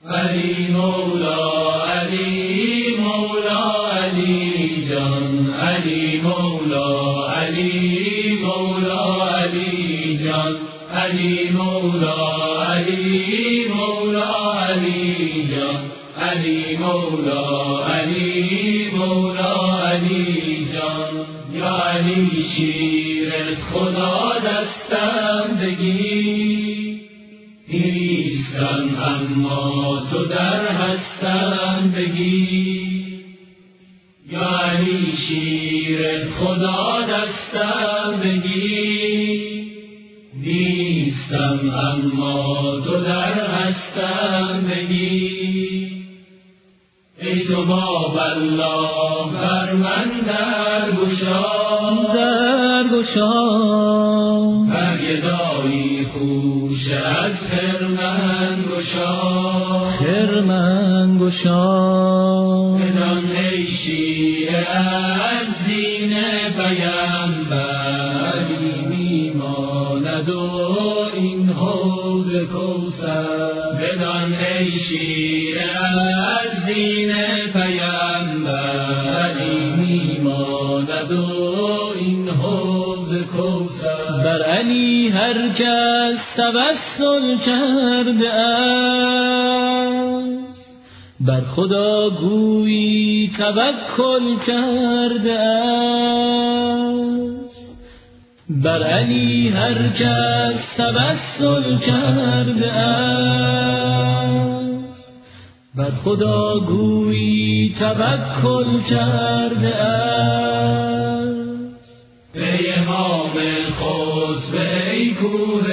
علی مولا علی مولا علی جان، علی مولا علی مولا علی جان، علی مولا علی مولا علی جان، علی مولا علی مولا علی جان. یا علی شیر خدا دستم بگیر، نیستم اما تو در هستم بگیر. یا علی شیر خدا دستم بگیر، نیستم اما تو در هستم بگیر. ای تو باب الله بر من در گشا، بر گدایی خوش از خرمن گشا. بدان ای شیعه از دین پیمبر، میماند و این حوض کوثر. بدان ای شیعه از دین پیمبر، میماند و این حوض کوثر. بر علی هر کس توسل کرده است، بر خدا گویی توکل کرده است. بر علی هر کس توسل کرده است، بر خدا گویی توکل کرده است. ای امام خطب ای کوه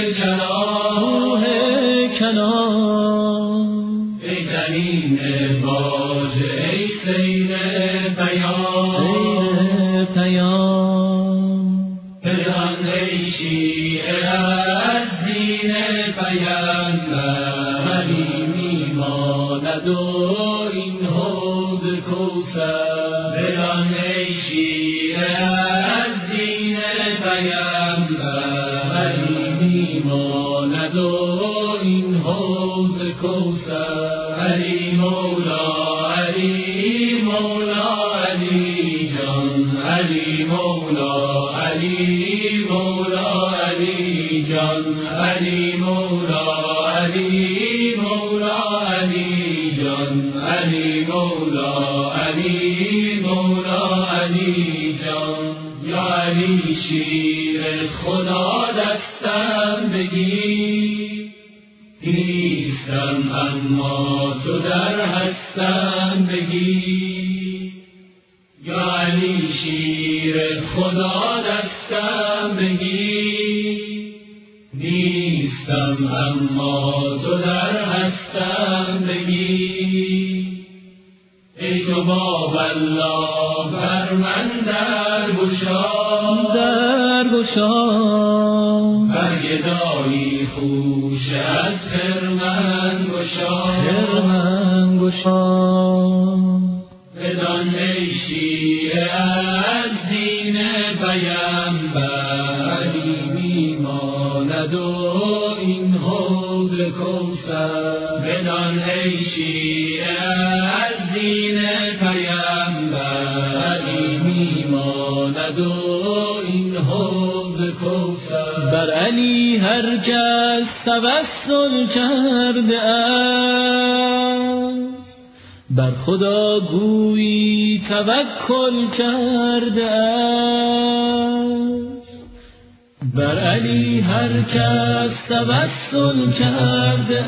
کنان، ای جنین باج ای سیر پیام. بدان ای شیعه از دین پیمبر، میماند و این حوض کوثر. بدان ای شیعه از دین پیمبر، میماند و این حوض کوثر. علی مولا علی مولا علی جان، علی مولا علی مولا علی جان، علی مولا علی مولا علی جان، علی مولا علی مولا علی جان. یا علی شیر خدا دستم بگیر، نیستم اما تو در هستم بگیر. یا علی شیر خدا دستم بگیر، نیستم اما تو در هستم بگیر. ای تو باب الله بر من در گشا، بر گدایی خوش از خرمن گشا. بدان ای شیعه از دین پیمبر، میماند و این حوض کوثر. بدان ای شیعه از دین پیمبر، میماند و این حوض کوثر. بر علی هر کس توسل کرده است، بر خدا گویی توکل کرده است. بر علی هر کس توسل کرده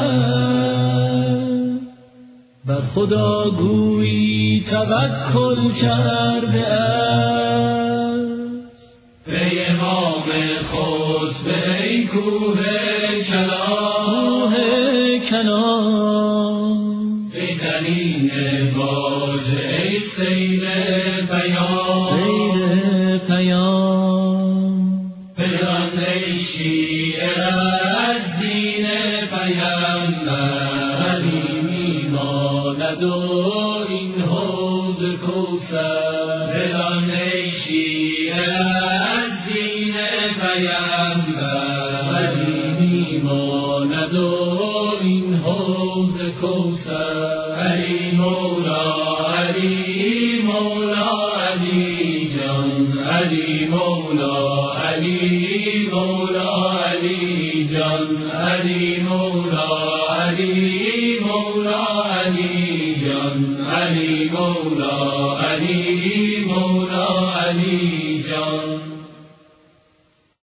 است، بر خدا گویی توکل کرده است. ای امام خطب ای کوه کنان، ای جنین باج ای سیر پیام. بدان ای شیعه از دین پیمبر، میماند و این حوض کوثر. بدان ای شیعه از دین پیمبر، میماند و این حوض کوثر. علی مولا علی مولا علی جان. علی مولا علی مولا علی جان. علی مولا علی مولا علی جان. علی مولا علی مولا علی جان.